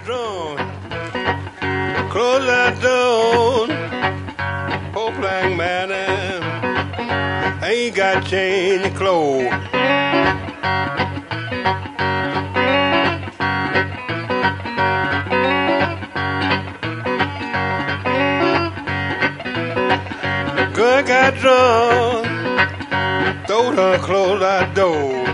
drunk. Close that door. Poor black man, ain't got change of clothes. Girl got drunk, told her close that door.